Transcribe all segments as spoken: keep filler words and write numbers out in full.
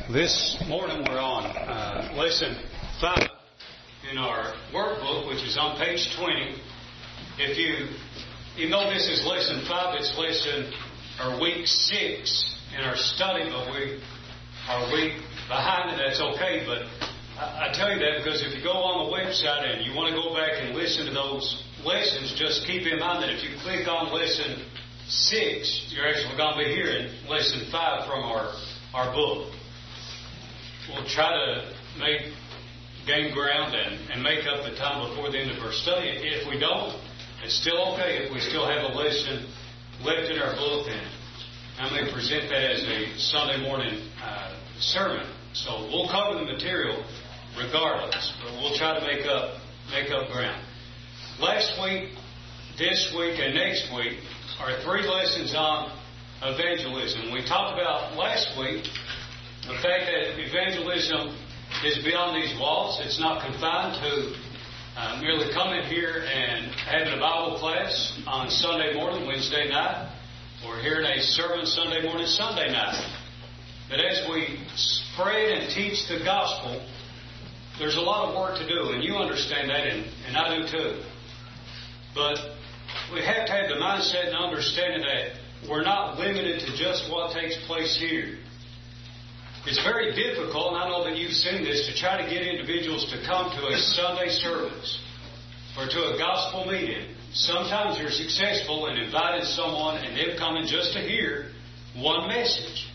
This morning we're on uh, lesson five in our workbook, which is on page twenty. If you, even though this is lesson five, it's lesson or week six in our study, but we are a week behind, and that's okay. But I, I tell you that because if you go on the website and you want to go back and listen to those lessons, just keep in mind that if you click on lesson six, you're actually going to be hearing lesson five from our, our book. We'll try to make gain ground and, and make up the time before the end of our study. If we don't, it's still okay if we still have a lesson left in our book, and I may present that as a Sunday morning uh, sermon. So we'll cover the material regardless, but we'll try to make up make up ground. Last week, this week, and next week are three lessons on evangelism. We talked about last week the fact that evangelism is beyond these walls. It's not confined to uh, merely coming here and having a Bible class on Sunday morning, Wednesday night, or hearing a sermon Sunday morning, Sunday night. But as we spread and teach the gospel, there's a lot of work to do, and you understand that, and, and I do too. But we have to have the mindset and understanding that we're not limited to just what takes place here. It's very difficult, and I know that you've seen this, to try to get individuals to come to a Sunday service or to a gospel meeting. Sometimes you're successful in inviting someone and them coming just to hear one message.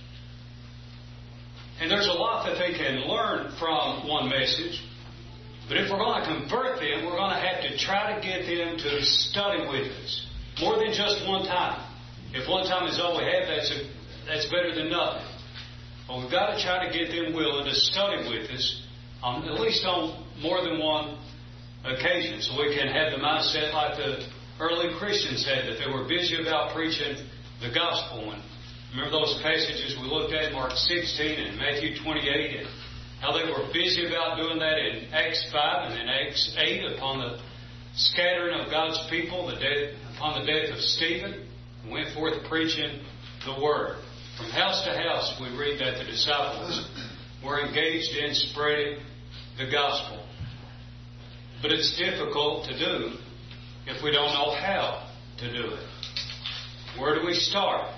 And there's a lot that they can learn from one message. But if we're going to convert them, we're going to have to try to get them to study with us more than just one time. If one time is all we have, that's a, that's better than nothing. But we've got to try to get them willing to study with us, um, at least on more than one occasion, so we can have the mindset like the early Christians had, that they were busy about preaching the gospel. And remember those passages we looked at in Mark sixteen and Matthew twenty-eight, and how they were busy about doing that in Acts five and in Acts eight upon the scattering of God's people, the death, upon the death of Stephen, and went forth preaching the word. From house to house, we read that the disciples were engaged in spreading the gospel. But it's difficult to do if we don't know how to do it. Where do we start?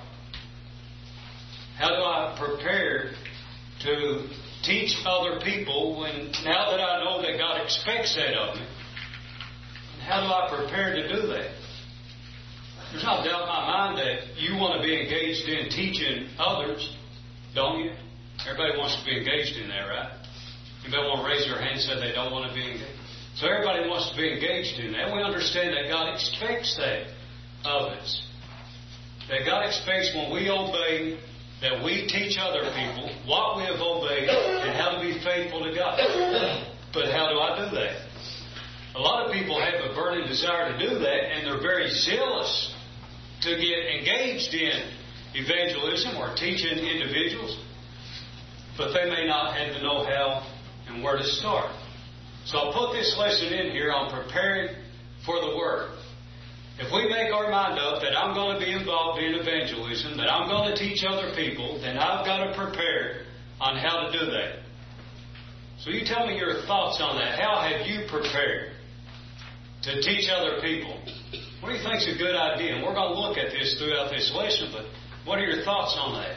How do I prepare to teach other people when, now that I know that God expects that of me, how do I prepare to do that? There's no doubt in my mind that you want to be engaged in teaching others, don't you? Everybody wants to be engaged in that, right? Anybody want to raise their hand and say they don't want to be engaged? So everybody wants to be engaged in that. We understand that God expects that of us. That God expects when we obey, that we teach other people what we have obeyed and how to be faithful to God. But how do I do that? A lot of people have a burning desire to do that, and they're very zealous to get engaged in evangelism or teaching individuals, but they may not have the know-how and where to start. So I'll put this lesson in here on preparing for the Word. If we make our mind up that I'm going to be involved in evangelism, that I'm going to teach other people, then I've got to prepare on how to do that. So you tell me your thoughts on that. How have you prepared to teach other people? What do you think is a good idea? And we're going to look at this throughout this lesson, but what are your thoughts on that?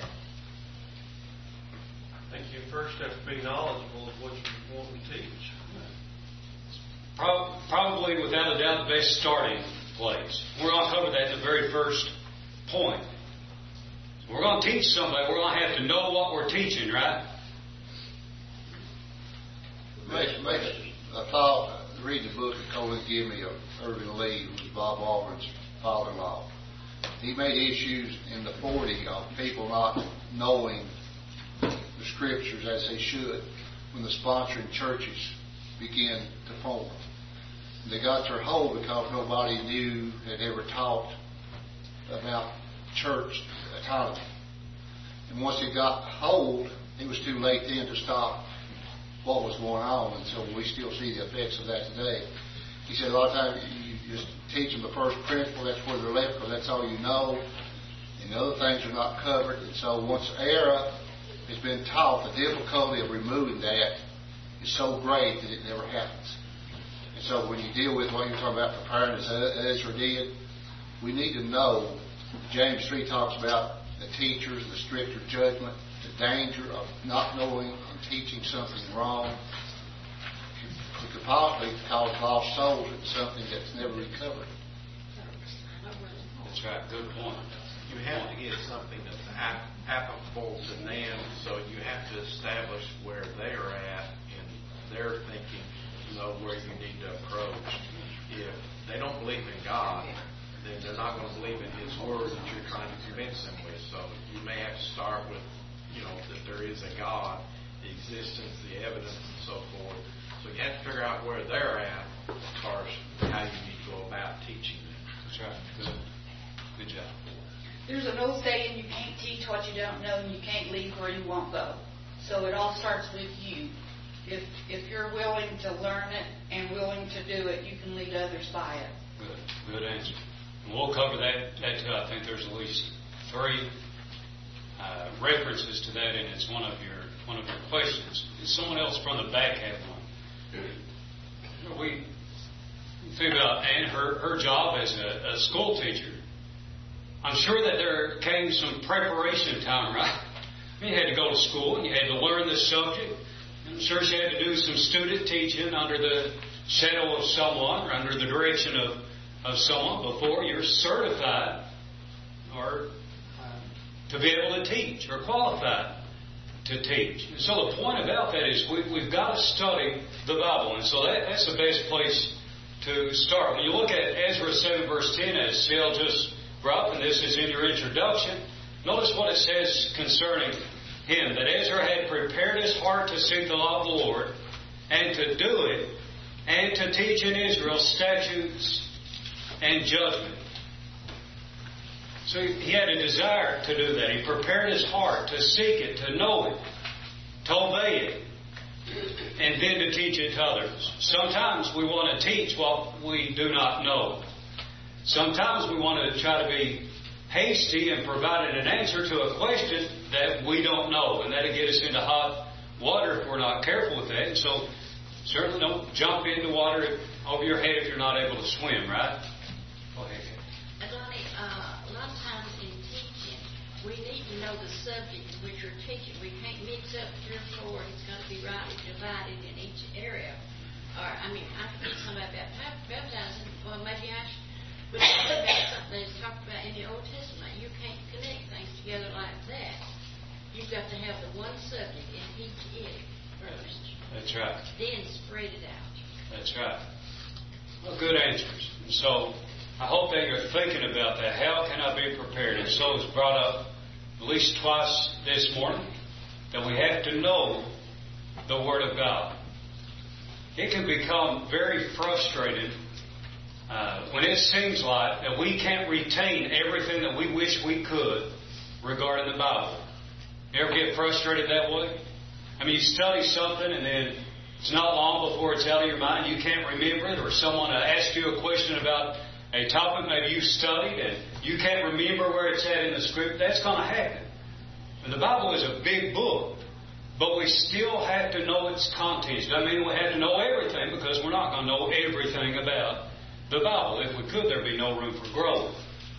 I think you first have to be knowledgeable of what you want to teach. Probably, without a doubt, the best starting place. We're going to cover that in the very first point. We're going to teach somebody. We're going to have to know what we're teaching, right? Makes, makes a thought. Read the book that Colin gave me of Irvin Lee, who was Bob Auburn's father-in-law. He made issues in the forties of people not knowing the Scriptures as they should when the sponsoring churches began to form. They got their hold because nobody knew, had ever talked about church autonomy. And once it got hold, it was too late then to stop what was going on, and so we still see the effects of that today. He said a lot of times you just teach them the first principle, that's where they're left, because that's all you know, and the other things are not covered. And so once error has been taught, the difficulty of removing that is so great that it never happens. And so when you deal with what you're talking about preparing as Ezra did, we need to know, James three talks about the teachers, the stricter judgment, the danger of not knowing and teaching something wrong. It could possibly cause lost souls into something that's never recovered. That's right. Good point. You have to get something that's ap- applicable to them, so you have to establish where they're at in their thinking, you know, where you need to approach. If they don't believe in God, then they're not going to believe in His Word that you're trying to convince them with. So you may have to start with, you know, that there is a God, the existence, the evidence, and so forth. So you have to figure out where they're at as far as how you need to go about teaching them. That's right. Good. Good job. There's an old saying, you can't teach what you don't know, and you can't lead where you won't go. So it all starts with you. If if you're willing to learn it and willing to do it, you can lead others by it. Good. Good answer. And we'll cover that, that too. I think there's at least three uh, references to that, and it's one of your one of your questions. Does someone else from the back have one? We think about Anne, her, her job as a, a school teacher. I'm sure that there came some preparation time, right? I mean, you had to go to school and you had to learn the subject. I'm sure she had to do some student teaching under the shadow of someone or under the direction of, of someone before you're certified or uh, to be able to teach or qualified to teach. And so the point about that is we, we've got to study the Bible. And so that, that's the best place to start. When you look at Ezra seven verse ten, as Sil just brought, and this is in your introduction, notice what it says concerning him, that Ezra had prepared his heart to seek the law of the Lord and to do it and to teach in Israel statutes and judgment. So he had a desire to do that. He prepared his heart to seek it, to know it, to obey it, and then to teach it to others. Sometimes we want to teach what we do not know. Sometimes we want to try to be hasty and provide an answer to a question that we don't know, and that'll get us into hot water if we're not careful with that. And so certainly don't jump into water over your head if you're not able to swim, right? Go ahead. Donnie, uh, a lot of times in teaching, we need to know the subject in which you're teaching. We can't mix up three or four. It's got to be rightly divided in each area. Or, I mean, I could teach somebody about baptizing. Well, maybe I should. But about something that's talked about in the Old Testament, you can't connect things together like that. You've got to have the one subject and teach it first. That's right. Then spread it out. That's right. Well, good answers. And so I hope that you're thinking about that. How can I be prepared? And so it's brought up at least twice this morning that we have to know the Word of God. It can become very frustrating Uh, when it seems like that we can't retain everything that we wish we could regarding the Bible. You ever get frustrated that way? I mean, you study something and then it's not long before it's out of your mind. You can't remember it, or someone asks you a question about a topic maybe you've studied and you can't remember where it's at in the script. That's going to happen. And the Bible is a big book, but we still have to know its contents. Doesn't mean we have to know everything, because we're not going to know everything about the Bible. If we could, there'd be no room for growth.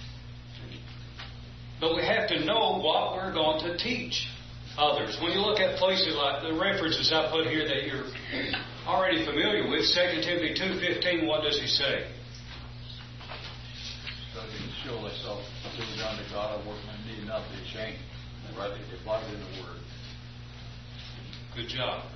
But we have to know what we're going to teach others. When you look at places like the references I put here that you're already familiar with, Second Timothy two fifteen, what does he say? So you can show thyself approved unto God, a workman need not be ashamed, and rightly divided in the Word. Good job.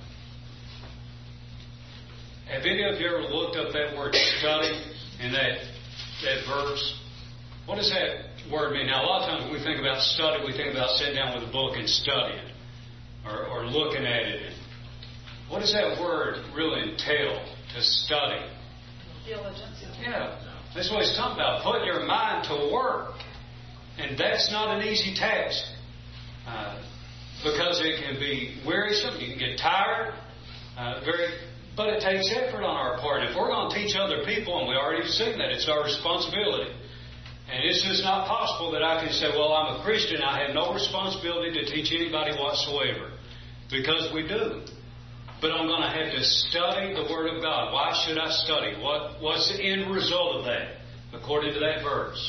Have any of you ever looked up that word study in that that verse? What does that word mean? Now, a lot of times when we think about study, we think about sitting down with a book and studying, or, or looking at it. What does that word really entail, to study? Diligence. Yeah, that's what it's talking about. Put your mind to work. And that's not an easy task. Uh, because it can be wearisome, you can get tired, uh, very... But it takes effort on our part. If we're going to teach other people, and we already seen that, it's our responsibility. And it's just not possible that I can say, well, I'm a Christian, I have no responsibility to teach anybody whatsoever. Because we do. But I'm going to have to study the Word of God. Why should I study? What, what's the end result of that, according to that verse?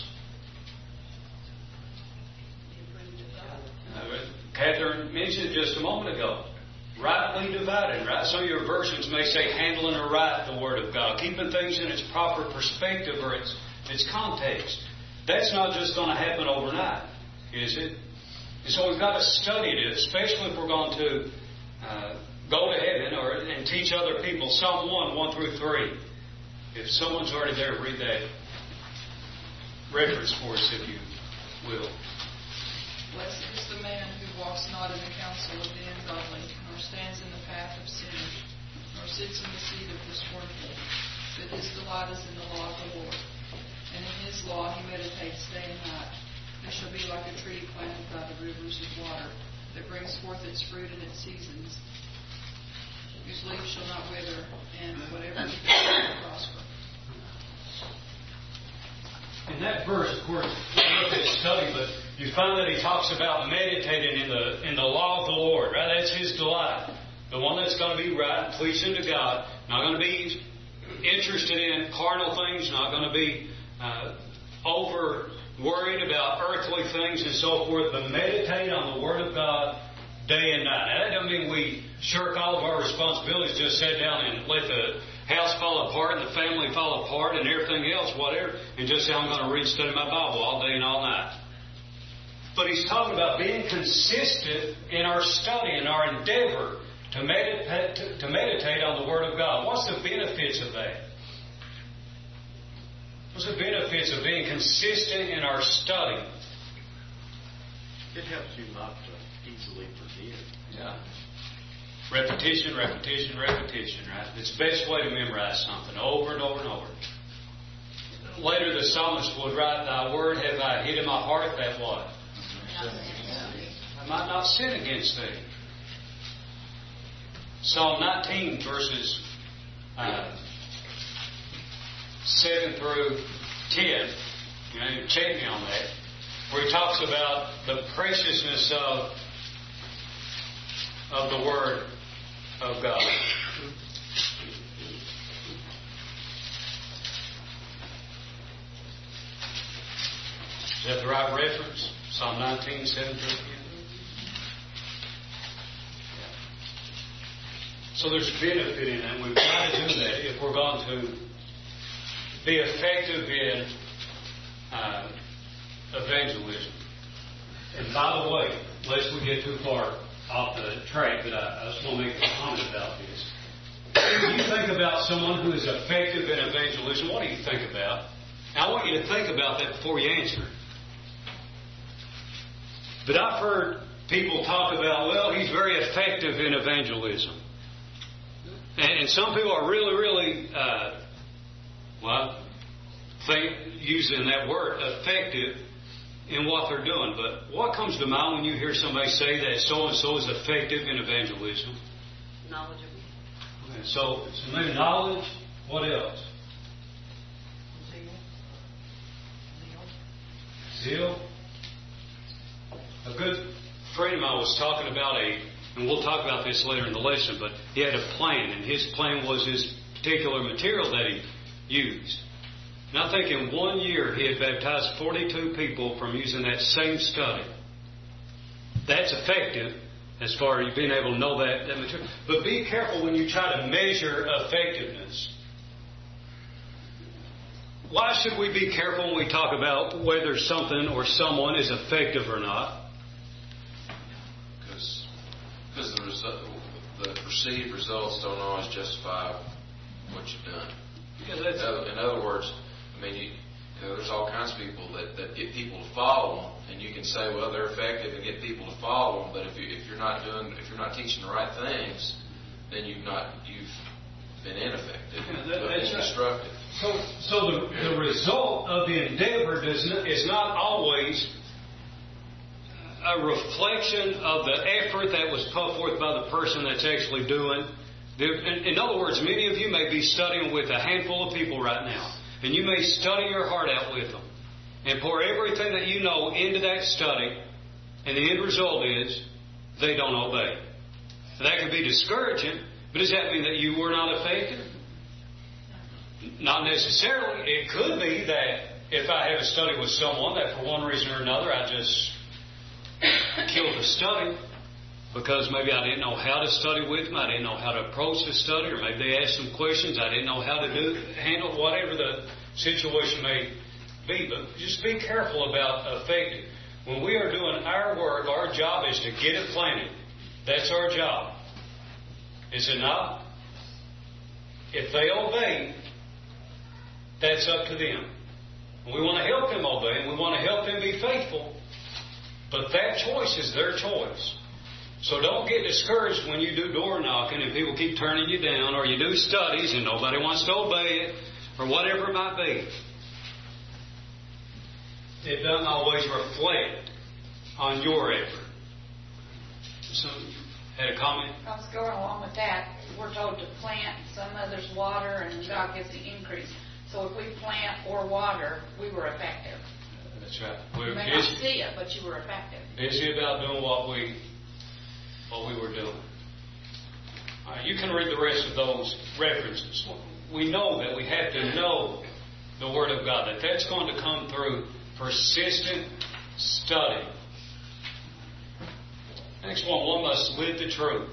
Uh, Catherine mentioned just a moment ago. Rightly divided, right? Some of your versions may say handling aright the Word of God, keeping things in its proper perspective or its, its context. That's not just going to happen overnight, is it? And so we've got to study it, especially if we're going to uh, go to heaven or and teach other people. Psalm one, one through three. If someone's already there, read that reference for us, if you will. Blessed is the man who walks not in the counsel of the ungodly, nor stands in the path of sinners, nor sits in the seat of the scornful. But his delight is in the law of the Lord, and in his law he meditates day and night. He shall be like a tree planted by the rivers of water, that brings forth its fruit in its seasons, whose leaves shall not wither, and whatever he does shall prosper. In that verse, of course, we look at study, but you find that he talks about meditating in the in the law of the Lord, right? That's his delight. The one that's going to be right, pleasing to God, not going to be interested in carnal things, not going to be uh, over worried about earthly things and so forth, but meditate on the Word of God day and night. Now, that doesn't mean we shirk all of our responsibilities, just sit down and let the house fall apart and the family fall apart and everything else, whatever, and just say, I'm going to read and study my Bible all day and all night. But he's talking about being consistent in our study and our endeavor to meditate, to, to meditate on the Word of God. What's the benefits of that? What's the benefits of being consistent in our study? It helps you not to easily forget. Yeah. Repetition, repetition, repetition, right? It's the best way to memorize something over and over and over. Later the psalmist would write, Thy word have I hid in my heart, that what? I might not sin against thee. Psalm nineteen, verses uh, seven through ten. You know, you check me on that. Where he talks about the preciousness of of the Word of God. Is that the right reference? Psalm nineteen, seven through ten. So there's benefit in that. We've got to do that if we're going to be effective in uh, evangelism. And by the way, lest we get too far off the track, but I, I just want to make a comment about this. When you think about someone who is effective in evangelism, what do you think about? Now, I want you to think about that before you answer. But I've heard people talk about, well, he's very effective in evangelism. And, and some people are really, really, uh, well, think, using that word, effective in what they're doing. But what comes to mind when you hear somebody say that so-and-so is effective in evangelism? Knowledgeable. Okay, so, so maybe knowledge. What else? Zeal. A good friend of mine was talking about a, and we'll talk about this later in the lesson, but he had a plan, and his plan was his particular material that he used. And I think in one year he had baptized forty-two people from using that same study. That's effective as far as being able to know that, that material. But be careful when you try to measure effectiveness. Why should we be careful when we talk about whether something or someone is effective or not? Because because the, result, the perceived results don't always justify what you've done. Yeah, that's, in, other, in other words, I mean, you, you know, there's all kinds of people that, that get people to follow them, and you can say, well, they're effective and get people to follow them. But if you if you're not doing if you're not teaching the right things, then you've not you've been ineffective, yeah, that, but instructive. So, so the, the result of the endeavor does not, is not always a reflection of the effort that was put forth by the person that's actually doing. The, in, in other words, many of you may be studying with a handful of people right now, and you may study your heart out with them. and pour everything that you know into that study, and the end result is they don't obey. That could be discouraging, but does that mean that you were not effective? Not necessarily. It could be that if I have a study with someone that for one reason or another I just killed the study because maybe I didn't know how to study with them, I didn't know how to approach the study, or maybe they asked some questions I didn't know how to do, handle whatever the situation may be. But just be careful about effective. When we are doing our work, our job is to get it planted. That's our job. Is it not? If they obey, that's up to them. We want to help them obey, and we want to help them be faithful. But that choice is their choice. So don't get discouraged when you do door knocking and people keep turning you down, or you do studies and nobody wants to obey it, or whatever it might be. It doesn't always reflect on your effort. So, had a comment? I was going along with that. We're told to plant, some others water, and God gives the increase. So if we plant or water, we were effective. That's right. We You were may not busy, see it, but you were effective. busy about doing what we what we were doing. Uh, you can read the rest of those references. We know that we have to know the Word of God, that that's going to come through persistent study. Next one, one must live the truth.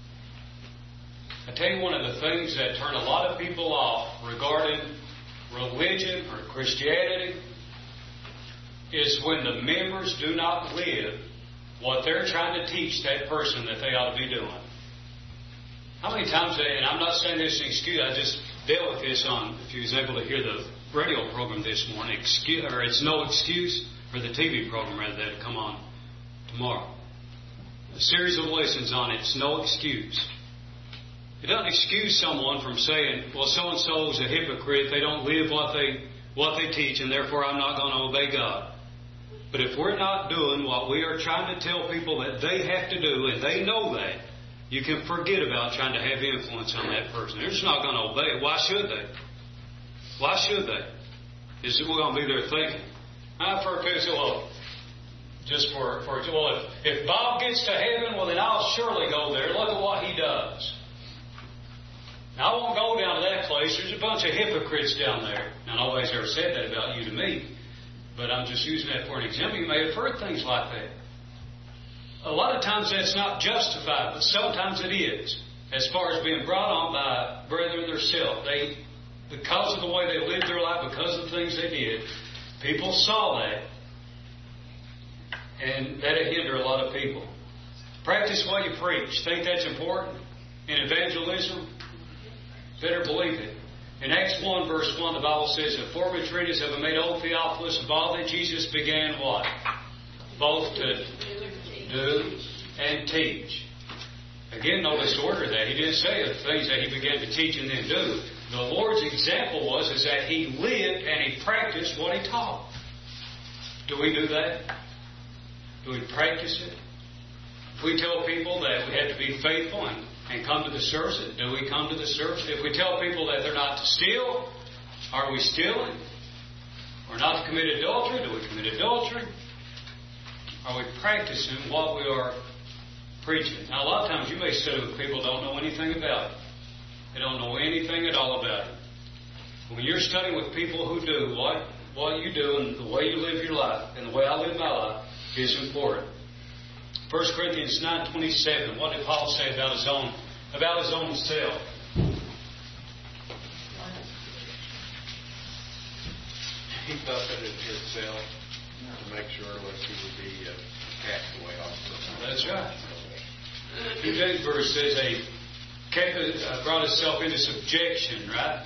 I tell you, one of the things that turn a lot of people off regarding religion or Christianity is when the members do not live what they're trying to teach that person that they ought to be doing. How many times, and I'm not saying this is an excuse, I just dealt with this on, if you was able to hear the radio program this morning, excuse, or It's No Excuse, or the T V program rather, that'll come on tomorrow. A series of lessons on It's No Excuse. It doesn't excuse someone from saying, well, so-and-so is a hypocrite, they don't live what they what they teach, and therefore I'm not going to obey God. But if we're not doing what we are trying to tell people that they have to do, and they know that, you can forget about trying to have influence on that person. They're just not going to obey it. Why should they? Why should they? Is it we're going to be there thinking? I've heard people say, well, just for, for well, if, if Bob gets to heaven, well, then I'll surely go there. Look at what he does. Now, I won't go down to that place. There's a bunch of hypocrites down there. Now, nobody's ever said that about you to me, but I'm just using that for an example. You may have heard things like that. A lot of times that's not justified, but sometimes it is, as far as being brought on by brethren themselves. They, because of the way they lived their life, because of the things they did, people saw that, and that'll hinder a lot of people. Practice what you preach. Think that's important in evangelism? Better believe it. In Acts one, verse one, the Bible says, the former treatise have made old Theophilus of all that Jesus began what? Both to do and teach. Again, notice the order that he didn't say the things that he began to teach and then do. The Lord's example was is that he lived and he practiced what he taught. Do we do that? Do we practice it? If we tell people that we have to be faithful and, and come to the service, do we come to the service? If we tell people that they're not to steal, are we stealing? Or not to commit adultery, do we commit adultery? Are we practicing what we are preaching? Now, a lot of times you may sit with people who don't know anything about it. They don't know anything at all about it. When you're studying with people who do what, what you do and the way you live your life and the way I live my life is important. First Corinthians nine twenty-seven. What did Paul say about his own about his own self? He buffeted himself to make sure lest he would be a castaway also. That's right. The James verse says he kept, uh, brought himself into subjection, right?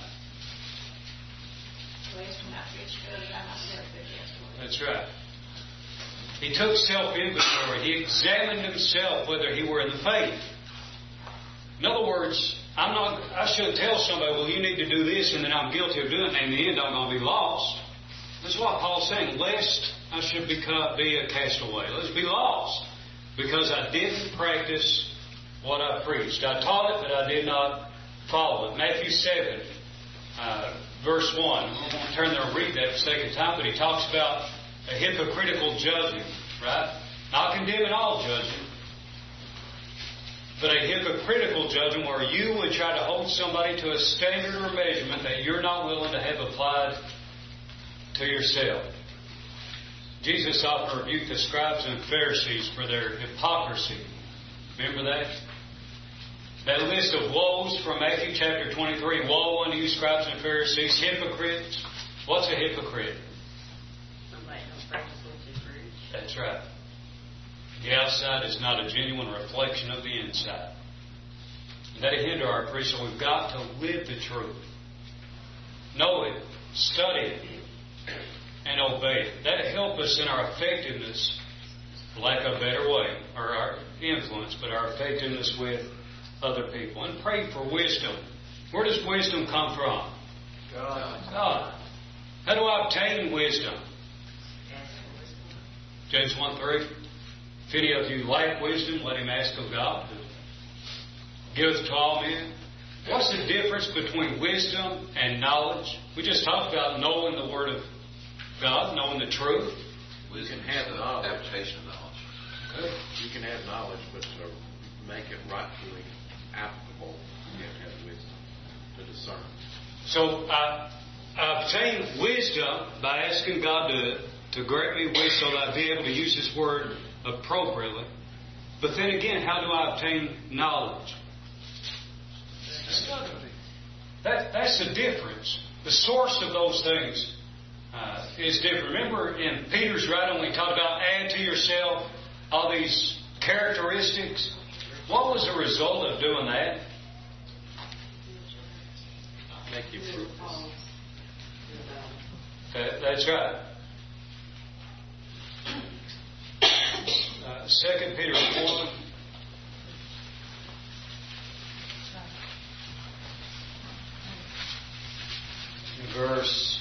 That's right. He took self-inventory. He examined himself whether he were in the faith. In other words, I'm not. I shouldn't tell somebody, well, you need to do this, and then I'm guilty of doing it, and in the end I'm going to be lost. That's what Paul's saying. Lest I should become, be a castaway. Let's be lost. Because I didn't practice what I preached. I taught it, but I did not follow it. Matthew seven, uh, verse one. We won't turn there and read that a second time, but he talks about a hypocritical judging, right? Not condemning all judging, but a hypocritical judging where you would try to hold somebody to a standard or measurement that you're not willing to have applied to yourself. Jesus often rebuked the scribes and Pharisees for their hypocrisy. Remember that? That list of woes from Matthew chapter twenty-three. Woe unto you, scribes and Pharisees, hypocrites. What's a hypocrite? Somebody don't practice what they preach. That's right. The outside is not a genuine reflection of the inside. And that'll hinder our preaching. So we've got to live the truth. Know it. Study it. And obey it. That'll help us in our effectiveness, for lack of a better way, or our influence, but our effectiveness with other people. And pray for wisdom. Where does wisdom come from? God. God. How do I obtain wisdom? James one three. If any of you lack wisdom, let him ask of God, who giveth to all men. What's the difference between wisdom and knowledge? We just talked about knowing the Word of God, knowing the truth. You can have knowledge. Application of knowledge. Good. You can have knowledge, but to make it rightfully applicable, you have to have wisdom to discern. So I, I obtain wisdom by asking God to, to grant me wisdom so that I'll be able to use His Word appropriately. But then again, how do I obtain knowledge? That, that's the difference. The source of those things uh, is different. Remember in Peter's writing when he talked about add to yourself all these characteristics? What was the result of doing that? Make you fruitful. That, that's right. Uh, Second Peter one. Verse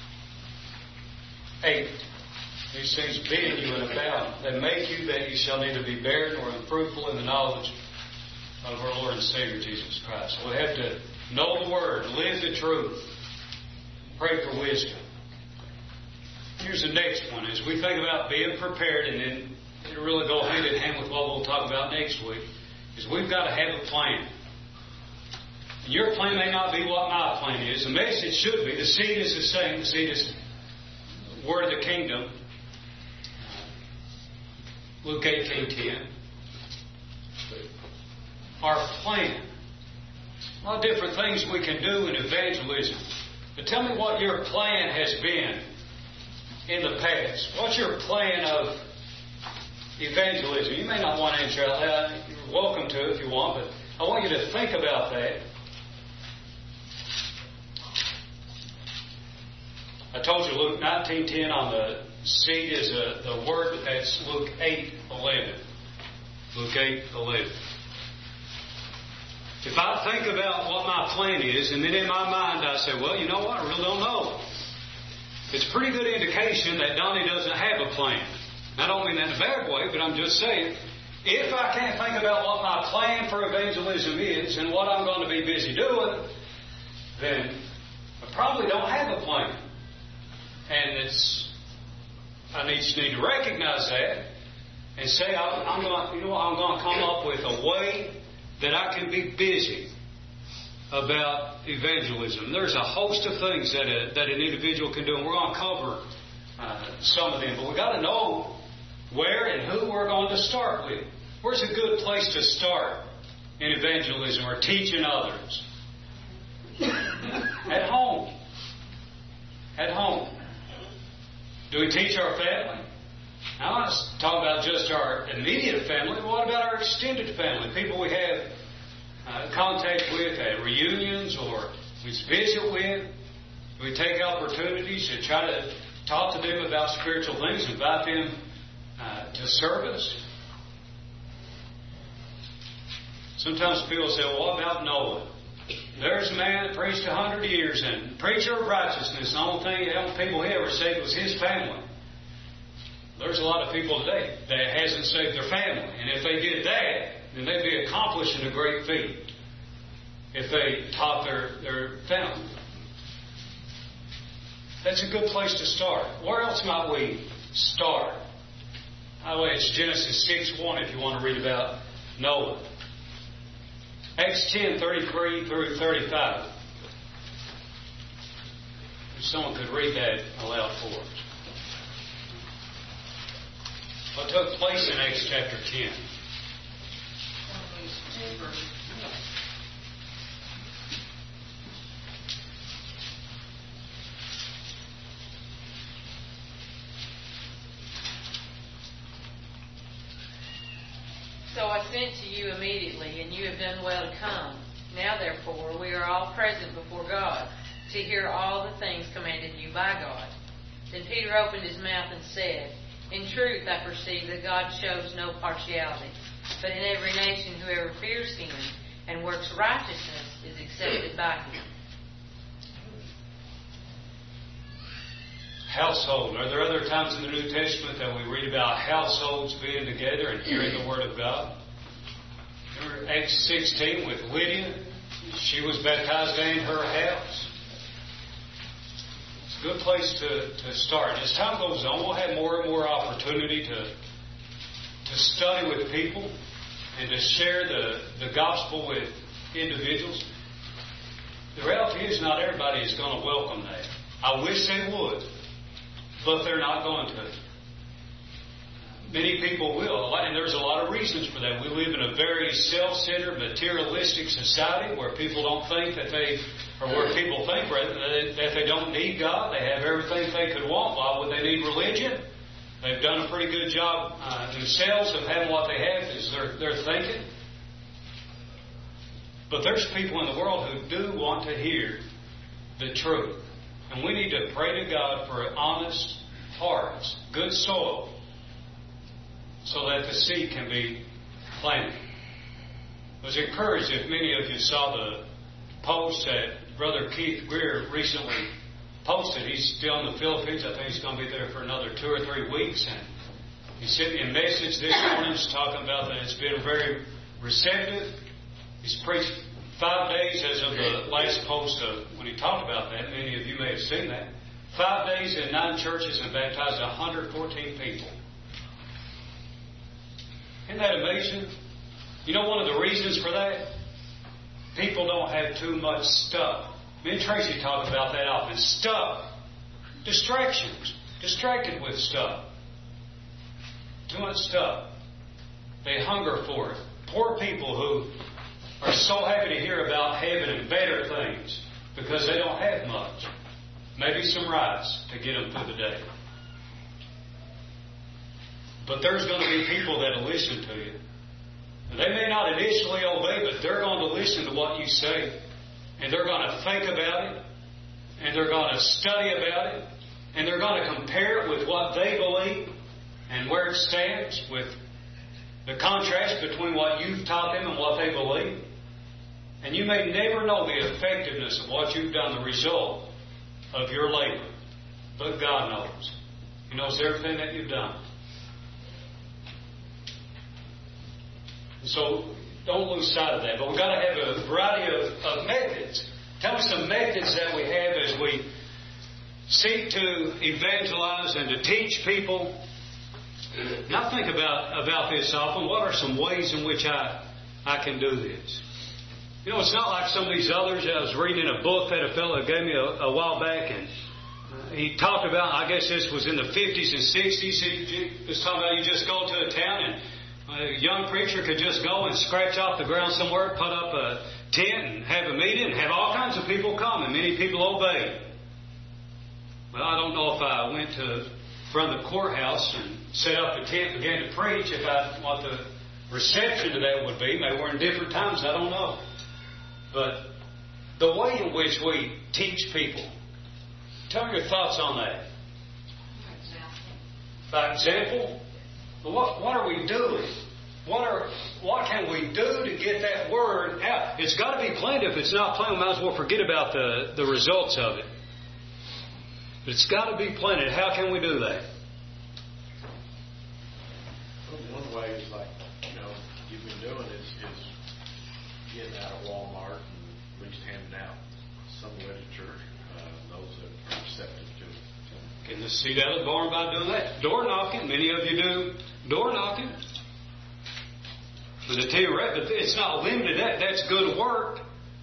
eight. These things be in you and abound, that make you that you shall neither be barren nor unfruitful in the knowledge of our Lord and Savior Jesus Christ. So we have to know the Word, live the truth, pray for wisdom. Here's the next one. As we think about being prepared, and then it'll really go hand in hand with what we'll talk about next week, is we've got to have a plan. And your plan may not be what my plan is. The message should be. The seed is the same. The seed is the word of the kingdom. Luke eighteen ten. Our plan. A lot of different things we can do in evangelism. But tell me what your plan has been in the past. What's your plan of evangelism? You may not want to answer out loud. You're welcome to if you want, but I want you to think about that. I told you Luke nineteen ten on the seed is a, the word. That's Luke eight eleven. Luke eight eleven. If I think about what my plan is, and then in my mind I say, well, you know what? I really don't know. It's a pretty good indication that Donnie doesn't have a plan. I don't mean that in a bad way, but I'm just saying, if I can't think about what my plan for evangelism is and what I'm going to be busy doing, then I probably don't have a plan. And it's, I need, just need to recognize that and say, I'm, I'm going, you know, I'm going to come up with a way that I can be busy about evangelism. There's a host of things that a, that an individual can do, and we're going to cover uh, some of them. But we've got to know where and who we're going to start with. Where's a good place to start in evangelism or teaching others? At home. At home. Do we teach our family? Now, I'm not talking about just our immediate family. What about our extended family? People we have uh, contact with at reunions or we visit with. Do we take opportunities to try to talk to them about spiritual things, invite them uh, to service? Sometimes people say, well, what about Noah? There's a man that preached a hundred years and preacher of righteousness. The only thing, the only people he ever saved was his family. There's a lot of people today that hasn't saved their family. And if they did that, then they'd be accomplishing a great feat if they taught their, their family. That's a good place to start. Where else might we start? Oh, it's Genesis six one if you want to read about Noah. Acts ten thirty-three through thirty-five. If someone could read that aloud for us. What took place in Acts chapter ten? So I sent to you immediately, and you have done well to come. Now therefore we are all present before God, to hear all the things commanded you by God. Then Peter opened his mouth and said, In truth I perceive that God shows no partiality, but in every nation whoever fears him and works righteousness is accepted by him. Household. Are there other times in the New Testament that we read about households being together and hearing the Word of God? Remember Acts sixteen with Lydia? She was baptized in her house. It's a good place to, to start. As time goes on, we'll have more and more opportunity to, to study with people and to share the, the gospel with individuals. The reality is not everybody is going to welcome that. I wish they would. But they're not going to. Many people will, and there's a lot of reasons for that. We live in a very self-centered, materialistic society where people don't think that they, or where people think rather, that they don't need God. They have everything they could want. Why would they need religion? They've done a pretty good job uh, themselves of having what they have, is their, their thinking. But there's people in the world who do want to hear the truth. And we need to pray to God for honest hearts, good soil, so that the seed can be planted. I was encouraged if many of you saw the post that Brother Keith Greer recently posted. He's still in the Philippines. I think he's going to be there for another two or three weeks. And he sent me a message this morning talking about that it's been very receptive. He's preached Five days as of the last post of when he talked about that. Many of you may have seen that. Five days in nine churches and baptized one hundred fourteen people. Isn't that amazing? You know one of the reasons for that? People don't have too much stuff. Me and Tracy talk about that often. Stuff. Distractions. Distracted with stuff. Too much stuff. They hunger for it. Poor people who are so happy to hear about heaven and better things because they don't have much. Maybe some rice to get them through the day. But there's going to be people that will listen to you. They may not initially obey, but they're going to listen to what you say. And they're going to think about it. And they're going to study about it. And they're going to compare it with what they believe and where it stands with the contrast between what you've taught them and what they believe. And you may never know the effectiveness of what you've done, the result of your labor. But God knows. He knows everything that you've done. And so don't lose sight of that. But we've got to have a variety of, of methods. Tell me some methods that we have as we seek to evangelize and to teach people. Now think about, about this often. What are some ways in which I, I can do this? You know, it's not like some of these others. I was reading a book that a fellow gave me a, a while back, and uh, he talked about, I guess this was in the fifties and sixties, he, he was talking about you just go to a town and a young preacher could just go and scratch off the ground somewhere, put up a tent and have a meeting and have all kinds of people come, and many people obey. Well, I don't know if I went to front of the courthouse and set up the tent and began to preach, if I what the reception to that would be. Maybe we're in different times, I don't know. But the way in which we teach people, tell me your thoughts on that. By example, what what are we doing? What are what can we do to get that word out? It's got to be planted. If it's not planted, we might as well forget about the, the results of it. But it's got to be planted. How can we do that? One way is like, you know, you've been doing is, is getting out of Walmart and at least handing out some literature. uh, those that are receptive to it. Getting the seed out of the barn by doing that. Door knocking. Many of you do door knocking. But I tell you, but it's not limited to that. That's good work.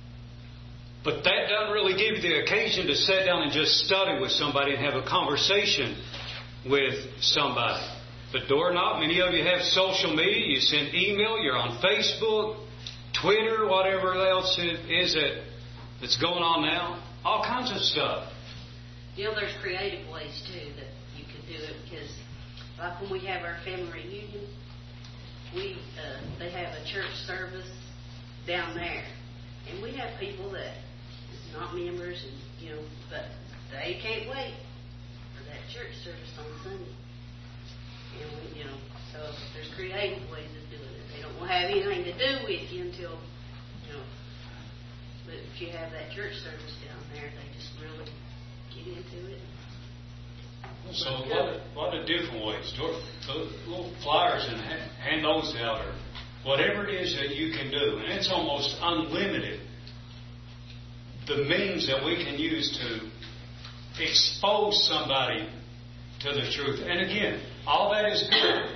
But that doesn't really give you the occasion to sit down and just study with somebody and have a conversation with somebody. But door knock, many of you have social media. You send email. You're on Facebook, Twitter, whatever else it is that that's going on now. All kinds of stuff. You know, there's creative ways, too, that you could do it, because like when we have our family reunion, we uh, they have a church service down there. And we have people that is not members, and you know, but they can't wait for that church service on Sunday. And we, you know, so there's creative ways of doing it. They don't want to have anything to do with you until, you know, but if you have that church service down there, they just really get into it. So a lot, of, a lot of different ways. Those little flyers and hand those out, or whatever it is that you can do. And it's almost unlimited, the means that we can use to expose somebody to the truth. And again, all that is good.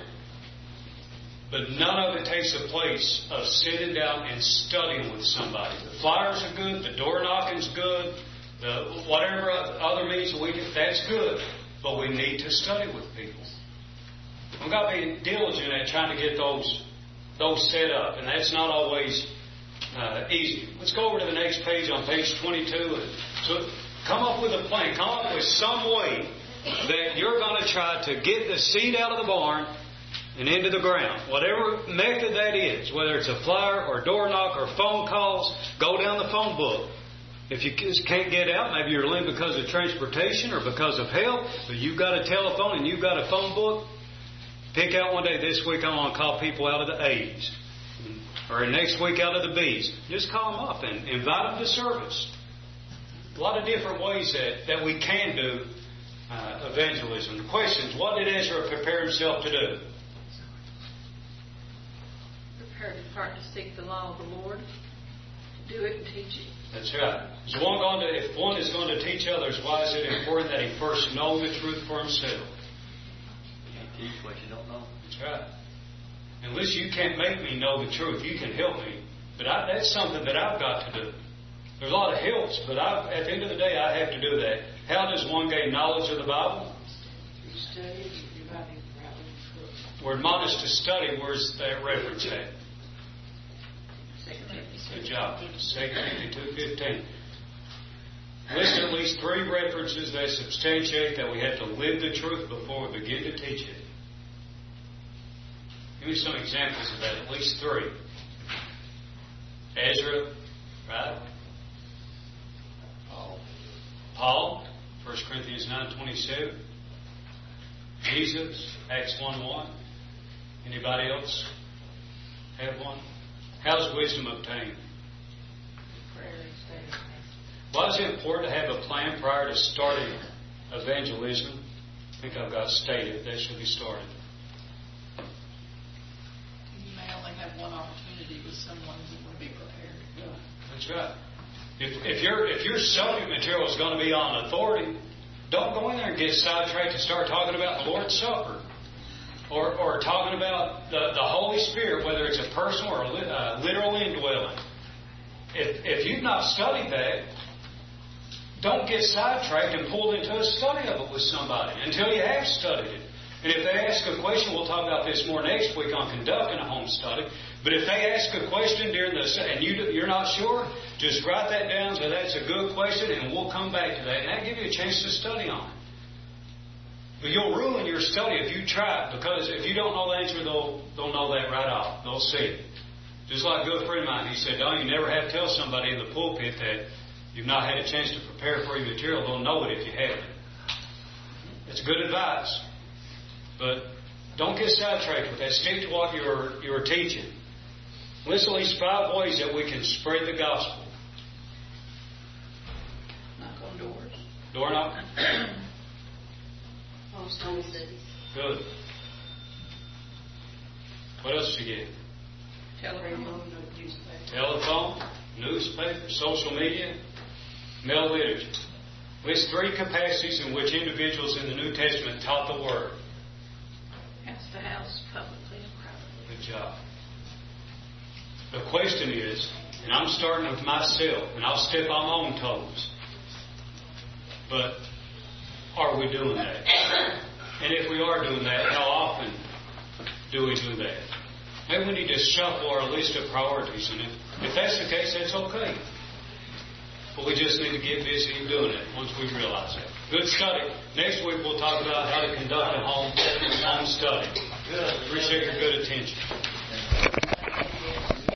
But none of it takes the place of sitting down and studying with somebody. The flyers are good, the door knocking's good, the whatever other means that we can, that's good. But we need to study with people. We've got to be diligent at trying to get those those set up, and that's not always uh, easy. Let's go over to the next page on page twenty-two. And so come up with a plan. Come up with some way that you're going to try to get the seed out of the barn and into the ground. Whatever method that is, whether it's a flyer or door knock or phone calls, go down the phone book. If you can't get out, maybe you're late because of transportation or because of health, but you've got a telephone and you've got a phone book, pick out one day this week I want to call people out of the A's. Or next week out of the B's. Just call them up and invite them to service. A lot of different ways that, that we can do uh, evangelism. The questions, what did Ezra prepare himself to do? Prepare his heart to seek the law of the Lord, do it and teach it. That's right. Is one going to, if one is going to teach others, why is it important that he first know the truth for himself? You can't teach what you don't know. That's right. Unless you can't make me know the truth, you can help me. But I, that's something that I've got to do. There's a lot of helps, but I, at the end of the day, I have to do that. How does one gain knowledge of the Bible? We're admonished to study. Where's that reference at? Good job. Second Timothy two fifteen. List at least three references that substantiate that we have to live the truth before we begin to teach it. Give me some examples of that. At least three. Ezra, right? Paul. Paul, First Corinthians nine twenty-seven. Jesus, Acts one one. Anybody else have one? How's wisdom obtained? Why is it important to have a plan prior to starting evangelism? I think I've got stated that should be started. You may only have one opportunity with someone who will be prepared. Yeah, that's right. If, if your if your subject material is going to be on authority, don't go in there and get sidetracked and start talking about the Lord's Supper. Or, or talking about the, the Holy Spirit, whether it's a personal or a li, uh, literal indwelling. If, if you've not studied that, don't get sidetracked and pulled into a study of it with somebody until you have studied it. And if they ask a question, we'll talk about this more next week on conducting a home study. But if they ask a question during the and you, you're not sure, just write that down. So that's a good question, and we'll come back to that. And that'll give you a chance to study on it. But you'll ruin your study if you try it, because if you don't know the answer, they'll, they'll know that right off. They'll see it. Just like a good friend of mine, he said, "Don, you never have to tell somebody in the pulpit that you've not had a chance to prepare for your material. They'll know it if you haven't." It's good advice. But don't get sidetracked with that. Stick to what you're, you're teaching. List at least five ways that we can spread the gospel. Knock on doors. Door knock. Most home studies. Good. What else did you get? Telephone, newspaper. Telephone, newspaper, social media, mail literature. List three capacities in which individuals in the New Testament taught the Word. House to house, publicly and privately. Good job. The question is, and I'm starting with myself, and I'll step on my own toes, but are we doing that? And if we are doing that, how often do we do that? Maybe we need to shuffle our list of priorities, and if, if that's the case, that's okay. But we just need to get busy in doing it once we realize that. Good study. Next week we'll talk about how to conduct a home, home study. Appreciate your good attention.